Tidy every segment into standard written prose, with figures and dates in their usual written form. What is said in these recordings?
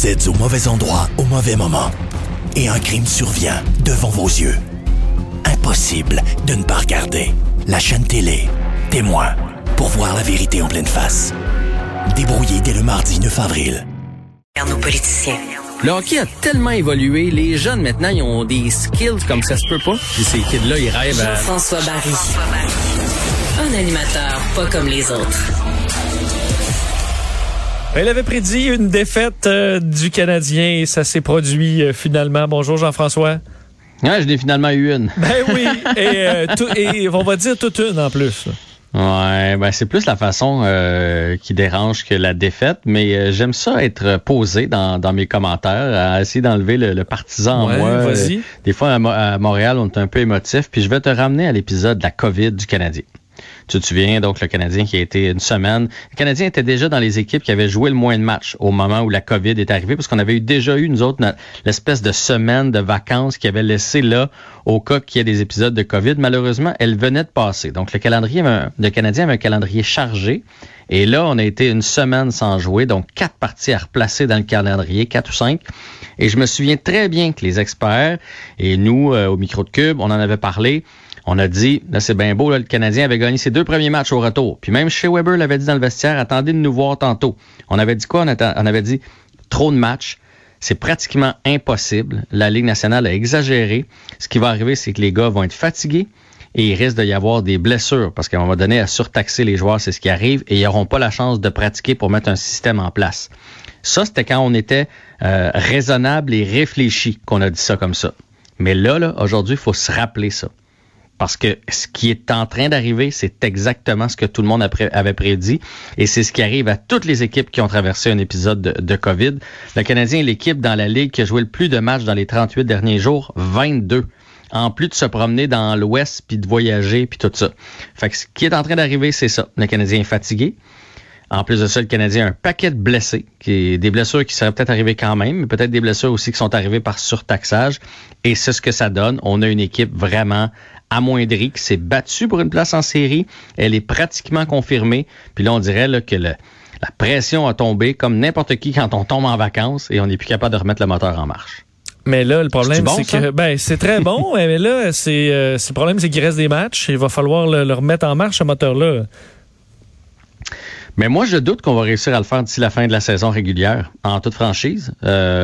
Vous êtes au mauvais endroit au mauvais moment. Et un crime survient devant vos yeux. Impossible de ne pas regarder. La chaîne télé, Témoin, pour voir la vérité en pleine face. Débrouillé dès le mardi 9 avril. Nos politiciens. Le hockey a tellement évolué. Les jeunes, maintenant, ils ont des skills comme ça se peut pas. Puis ces kids-là, ils rêvent à... Jean-François Barry. Un animateur pas comme les autres. Elle avait prédit une défaite du Canadien et ça s'est produit finalement. Bonjour Jean-François. Ouais, je l'ai finalement eu une. Ben oui, et on va dire toute une en plus. Ouais, ben c'est plus la façon qui dérange que la défaite, mais j'aime ça être posé dans mes commentaires, à essayer d'enlever le partisan en moi. Vas-y. Des fois, à Montréal, on est un peu émotif, puis je vais te ramener à l'épisode de la COVID du Canadien. Tu te souviens, donc, le Canadien qui a été une semaine. Le Canadien était déjà dans les équipes qui avaient joué le moins de matchs au moment où la COVID est arrivée, parce qu'on avait déjà eu, nous autres, l'espèce de semaine de vacances qui avait laissé là, au cas qu'il y ait des épisodes de COVID. Malheureusement, elle venait de passer. Donc, le Canadien avait un calendrier chargé. Et là, on a été une semaine sans jouer, donc 4 parties à replacer dans le calendrier, 4 ou 5. Et je me souviens très bien que les experts, et nous, au micro de Cube, on en avait parlé. On a dit, là c'est bien beau, là, le Canadien avait gagné ses 2 premiers matchs au retour. Puis même Shea Weber l'avait dit dans le vestiaire, attendez de nous voir tantôt. On avait dit quoi? On avait dit, trop de matchs, c'est pratiquement impossible. La Ligue nationale a exagéré. Ce qui va arriver, c'est que les gars vont être fatigués et il risque d'y avoir des blessures parce qu'à un moment donné, à surtaxer les joueurs, c'est ce qui arrive et ils n'auront pas la chance de pratiquer pour mettre un système en place. Ça, c'était quand on était raisonnable et réfléchi qu'on a dit ça comme ça. Mais là, aujourd'hui, il faut se rappeler ça. Parce que ce qui est en train d'arriver, c'est exactement ce que tout le monde avait prédit. Et c'est ce qui arrive à toutes les équipes qui ont traversé un épisode de COVID. Le Canadien est l'équipe dans la Ligue qui a joué le plus de matchs dans les 38 derniers jours, 22. En plus de se promener dans l'Ouest, puis de voyager, puis tout ça. Fait que ce qui est en train d'arriver, c'est ça. Le Canadien est fatigué. En plus de ça, le Canadien a un paquet de blessés, des blessures qui seraient peut-être arrivées quand même, mais peut-être des blessures aussi qui sont arrivées par surtaxage. Et c'est ce que ça donne. On a une équipe vraiment amoindrie qui s'est battue pour une place en série. Elle est pratiquement confirmée. Puis là, on dirait là, que la pression a tombé comme n'importe qui quand on tombe en vacances et on n'est plus capable de remettre le moteur en marche. Mais là, le problème, bon, c'est que c'est très bon, mais là, le problème, c'est qu'il reste des matchs. Il va falloir le remettre en marche, ce moteur-là. Mais moi, je doute qu'on va réussir à le faire d'ici la fin de la saison régulière, en toute franchise.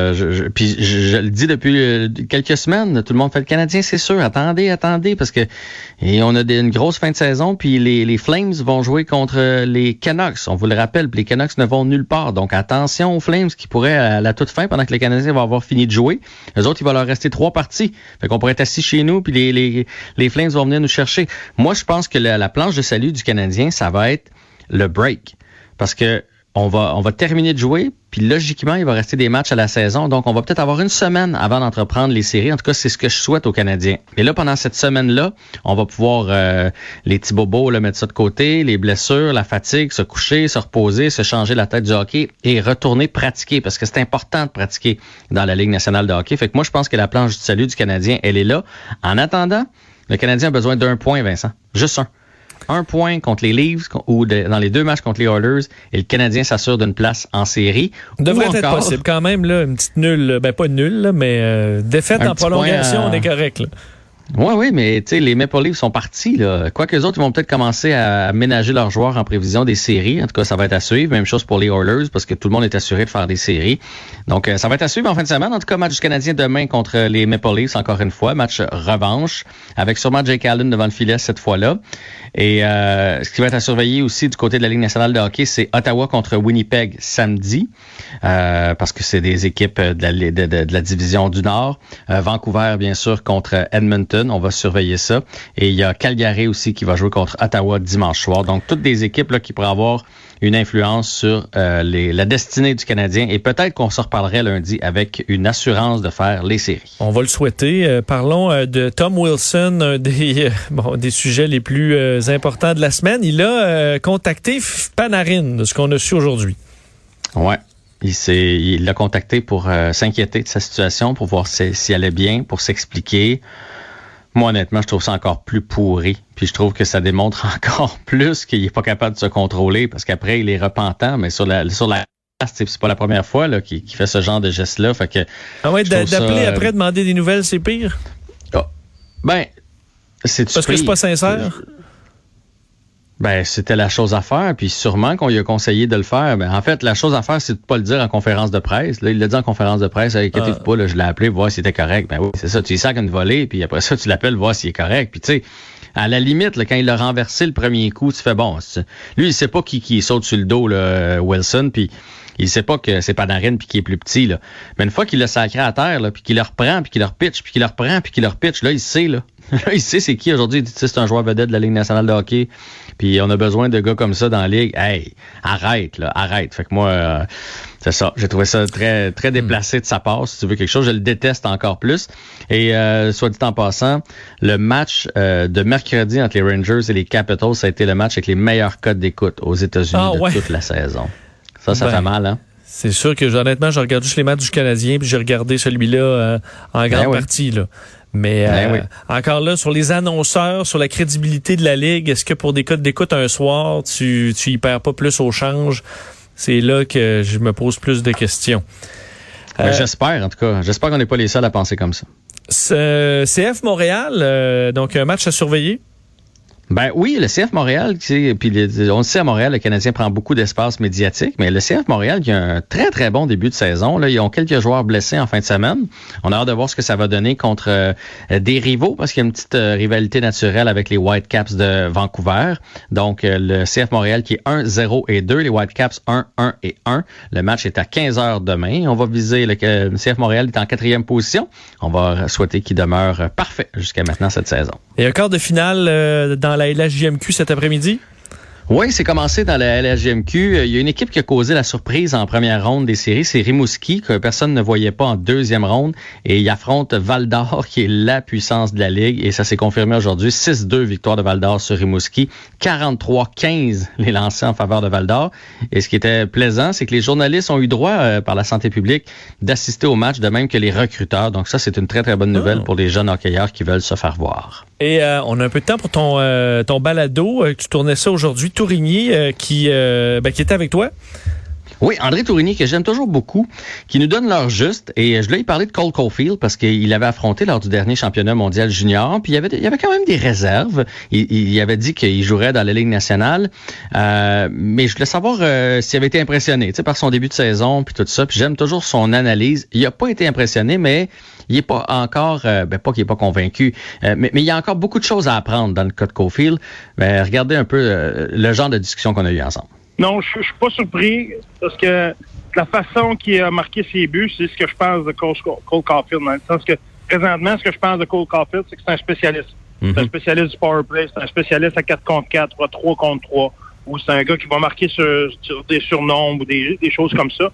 Puis je le dis depuis quelques semaines, tout le monde fait le Canadien, c'est sûr. Attendez, parce que on a une grosse fin de saison, puis les Flames vont jouer contre les Canucks. On vous le rappelle, puis les Canucks ne vont nulle part. Donc attention aux Flames qui pourraient, à la toute fin, pendant que les Canadiens vont avoir fini de jouer, eux autres, il va leur rester 3 parties. Fait qu'on pourrait être assis chez nous, puis les Flames vont venir nous chercher. Moi, je pense que la planche de salut du Canadien, ça va être le break. Parce que on va terminer de jouer, puis logiquement, il va rester des matchs à la saison. Donc, on va peut-être avoir une semaine avant d'entreprendre les séries. En tout cas, c'est ce que je souhaite aux Canadiens. Et là, pendant cette semaine-là, on va pouvoir, les petits bobos, mettre ça de côté, les blessures, la fatigue, se coucher, se reposer, se changer la tête du hockey et retourner pratiquer. Parce que c'est important de pratiquer dans la Ligue nationale de hockey. Fait que moi, je pense que la planche du salut du Canadien, elle est là. En attendant, le Canadien a besoin d'1 point, Vincent. Juste un. 1 point contre les Leafs ou dans les 2 matchs contre les Oilers et le Canadien s'assure d'une place en série. Devrait être possible quand même, là, une petite nulle, pas nulle, là, mais défaite en prolongation, on est correct. Là. Oui, mais tu sais, les Maple Leafs sont partis, là. Quoique les autres, ils vont peut-être commencer à ménager leurs joueurs en prévision des séries. En tout cas, ça va être à suivre. Même chose pour les Oilers, parce que tout le monde est assuré de faire des séries. Donc, ça va être à suivre en fin de semaine. En tout cas, match du Canadien demain contre les Maple Leafs, encore une fois. Match revanche, avec sûrement Jake Allen devant le filet cette fois-là. Et ce qui va être à surveiller aussi du côté de la Ligue nationale de hockey, c'est Ottawa contre Winnipeg samedi, parce que c'est des équipes de la division du Nord. Vancouver, bien sûr, contre Edmonton. On va surveiller ça. Et il y a Calgary aussi qui va jouer contre Ottawa dimanche soir. Donc, toutes des équipes là, qui pourraient avoir une influence sur la destinée du Canadien. Et peut-être qu'on se reparlerait lundi avec une assurance de faire les séries. On va le souhaiter. Parlons de Tom Wilson, un des sujets les plus importants de la semaine. Il a contacté Panarin, de ce qu'on a su aujourd'hui. Ouais. Il l'a contacté pour s'inquiéter de sa situation, pour voir s'il allait bien, pour s'expliquer. Moi, honnêtement, je trouve ça encore plus pourri. Puis je trouve que ça démontre encore plus qu'il est pas capable de se contrôler parce qu'après, il est repentant, mais sur la C'est pas la première fois là, qu'il fait ce genre de geste-là. Fait que, d'appeler après, demander des nouvelles, c'est pire? Oh, ben, c'est parce que c'est pas sincère? Ben, c'était la chose à faire, puis sûrement qu'on lui a conseillé de le faire. Ben, en fait, la chose à faire, c'est de pas le dire en conférence de presse. Là, il l'a dit en conférence de presse, inquiétez-vous pas, là, je l'ai appelé, voir s'il était correct. Ben oui, c'est ça, tu lui sacs une volée, puis après ça, tu l'appelles, voir s'il est correct. Puis tu sais, à la limite, là, quand il l'a renversé le premier coup, tu fais bon. Lui, il sait pas qui saute sur le dos, là, Wilson, puis il sait pas que c'est Panarin puis qu'il est plus petit, là. Mais une fois qu'il l'a sacré à terre, là, puis qu'il le reprend, puis qu'il le repitch, puis qu'il le reprend, puis qu'il le repitch, là, il sait, là. Là, il sait c'est qui aujourd'hui. Il dit, c'est un joueur vedette de la Ligue nationale de hockey. Puis on a besoin de gars comme ça dans la Ligue. Hey, arrête. Fait que moi, c'est ça. J'ai trouvé ça très, très déplacé de sa part. Si tu veux quelque chose, je le déteste encore plus. Et soit dit en passant, le match de mercredi entre les Rangers et les Capitals, ça a été le match avec les meilleurs codes d'écoute aux États-Unis de toute la saison. Ça fait mal, hein? C'est sûr que honnêtement, j'ai regardé juste les matchs du Canadien, puis j'ai regardé celui-là en grande partie, là. Mais encore là, sur les annonceurs, sur la crédibilité de la Ligue, est-ce que pour des codes d'écoute un soir, tu y perds pas plus au change? C'est là que je me pose plus de questions. J'espère, en tout cas. J'espère qu'on n'est pas les seuls à penser comme ça. CF Montréal, donc un match à surveiller? Ben oui, le CF Montréal, puis on le sait à Montréal, le Canadien prend beaucoup d'espace médiatique, mais le CF Montréal qui a un très très bon début de saison. Là, ils ont quelques joueurs blessés en fin de semaine. On a hâte de voir ce que ça va donner contre des rivaux, parce qu'il y a une petite rivalité naturelle avec les Whitecaps de Vancouver. Donc le CF Montréal qui est 1-0 et 2, les Whitecaps 1-1 et 1. Le match est à 15h demain. On va viser le CF Montréal est en 4e position. On va souhaiter qu'il demeure parfait jusqu'à maintenant cette saison. Et un quart de finale dans la LHJMQ cet après-midi? Oui, c'est commencé dans la LHJMQ. Il y a une équipe qui a causé la surprise en première ronde des séries. C'est Rimouski, que personne ne voyait pas en deuxième ronde. Et il affronte Val-d'Or, qui est la puissance de la Ligue. Et ça s'est confirmé aujourd'hui. 6-2 victoire de Val-d'Or sur Rimouski. 43-15 les lancers en faveur de Val-d'Or. Et ce qui était plaisant, c'est que les journalistes ont eu droit, par la santé publique, d'assister au match, de même que les recruteurs. Donc ça, c'est une très, très bonne nouvelle pour les jeunes hockeyeurs qui veulent se faire voir. Et on a un peu de temps pour ton balado. Tu tournais ça aujourd'hui. Tourigny qui était avec toi. Oui, André Tourigny, que j'aime toujours beaucoup, qui nous donne l'heure juste. Et je lui ai parlé de Cole Caulfield parce qu'il avait affronté lors du dernier championnat mondial junior. Puis il y avait quand même des réserves. Il avait dit qu'il jouerait dans la Ligue nationale. Mais je voulais savoir s'il avait été impressionné par son début de saison puis tout ça. Puis j'aime toujours son analyse. Il n'a pas été impressionné, mais il est pas encore, pas qu'il est pas convaincu, mais il y a encore beaucoup de choses à apprendre dans le cas de Caulfield. Regardez un peu le genre de discussion qu'on a eu ensemble. Non, je suis pas surpris parce que la façon qu'il a marqué ses buts, c'est ce que je pense de Cole Caulfield. Dans le sens que présentement, ce que je pense de Cole Caulfield, c'est que c'est un spécialiste. Mm-hmm. C'est un spécialiste du power play, c'est un spécialiste à 4 contre 4 ou à 3 contre 3, ou c'est un gars qui va marquer sur des surnombres ou des choses comme ça.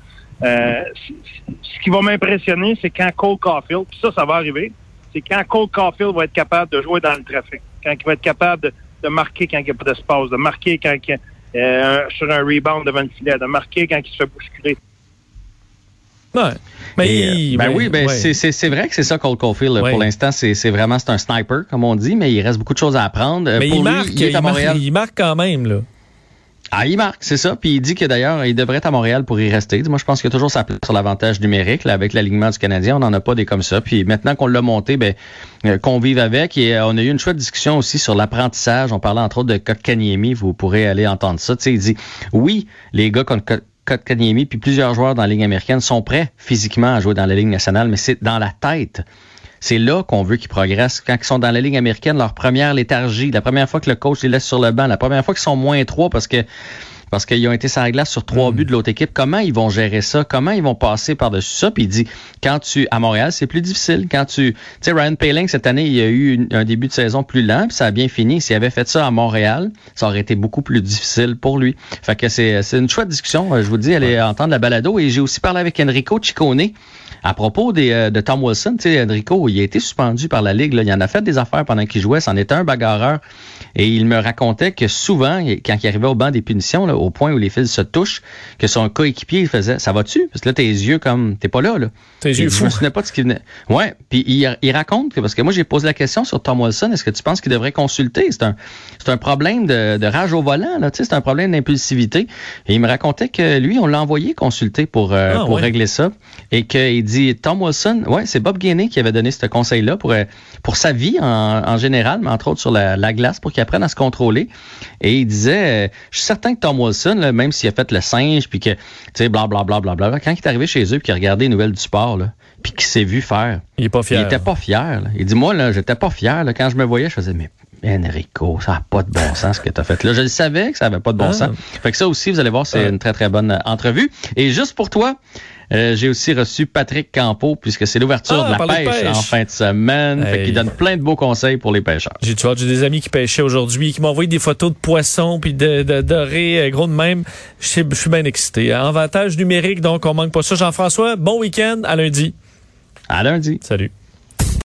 Ce qui va m'impressionner, c'est quand Cole Caulfield, puis ça va arriver, c'est quand Cole Caulfield va être capable de jouer dans le trafic, quand il va être capable de marquer quand il n'y a pas d'espace, de marquer quand il sur un rebound devant le filet, de marquer quand il se fait bousculer. Ouais. C'est vrai que c'est ça Cole Caulfield. Pour l'instant, c'est vraiment un sniper, comme on dit, mais il reste beaucoup de choses à apprendre. Mais il marque quand même, là. Ah, il marque, c'est ça. Puis il dit que d'ailleurs, il devrait être à Montréal pour y rester. Moi, je pense qu'il y a toujours sa place sur l'avantage numérique. Là, avec l'alignement du Canadien, on n'en a pas des comme ça. Puis maintenant qu'on l'a monté, qu'on vive avec. Et on a eu une chouette discussion aussi sur l'apprentissage. On parlait entre autres de Kotkaniemi. Vous pourrez aller entendre ça. Tu sais, il dit, oui, les gars comme Kotkaniemi puis plusieurs joueurs dans la Ligue américaine sont prêts physiquement à jouer dans la Ligue nationale, mais c'est dans la tête. C'est là qu'on veut qu'ils progressent. Quand ils sont dans la Ligue américaine, leur première léthargie, la première fois que le coach les laisse sur le banc, la première fois qu'ils sont -3 parce qu'ils ont été sur la glace sur 3 buts de l'autre équipe, comment ils vont gérer ça? Comment ils vont passer par-dessus ça? Puis il dit, à Montréal, c'est plus difficile. Tu sais, Ryan Poehling, cette année, il a eu un début de saison plus lent, puis ça a bien fini. S'il avait fait ça à Montréal, ça aurait été beaucoup plus difficile pour lui. Fait que c'est une chouette discussion. Je vous dis, allez entendre la balado. Et j'ai aussi parlé avec Enrico Ciccone à propos de Tom Wilson. Tu sais, Enrico, il a été suspendu par la Ligue. Là. Il en a fait des affaires pendant qu'il jouait. C'en était un bagarreur. Et il me racontait que souvent, quand il arrivait au banc des punitions, là, au point où les fils se touchent, que son coéquipier il faisait, ça va-tu? Parce que là, tes yeux comme, t'es pas là. Tes yeux fous. Je me souvenais pas de ce qu'il venait. Ouais, puis il raconte que, parce que moi, j'ai posé la question sur Tom Wilson, est-ce que tu penses qu'il devrait consulter? C'est un problème de rage au volant, là, tu sais, c'est un problème d'impulsivité. Et il me racontait que lui, on l'a envoyé consulter pour régler ça. Et qu'il dit, Tom Wilson, ouais, c'est Bob Gainey qui avait donné ce conseil-là pour sa vie en général, mais entre autres sur la glace, pour qu'il apprenne à se contrôler. Et il disait, je suis certain que Tom Wilson, là, même s'il a fait le singe, puis que, tu sais, blablabla, quand il est arrivé chez eux, puis qu'il a regardé les nouvelles du sport, là, puis qu'il s'est vu faire. Il est pas fier. Il était pas fier. Là. Il dit, moi, là, j'étais pas fier. Là. Quand je me voyais, je faisais, mais Enrico, ça n'a pas de bon sens ce que tu as fait là. Je le savais que ça n'avait pas de bon sens. Fait que ça aussi, vous allez voir, c'est une très, très bonne entrevue. Et juste pour toi, j'ai aussi reçu Patrick Campeau, puisque c'est l'ouverture de la pêche en fin de semaine. Fait qu'il donne plein de beaux conseils pour les pêcheurs. J'ai des amis qui pêchaient aujourd'hui, qui m'ont envoyé des photos de poissons puis de dorés, gros de même. Je suis bien excité. Avantage numérique, donc on manque pas ça. Jean-François, bon week-end, à lundi. À lundi. Salut.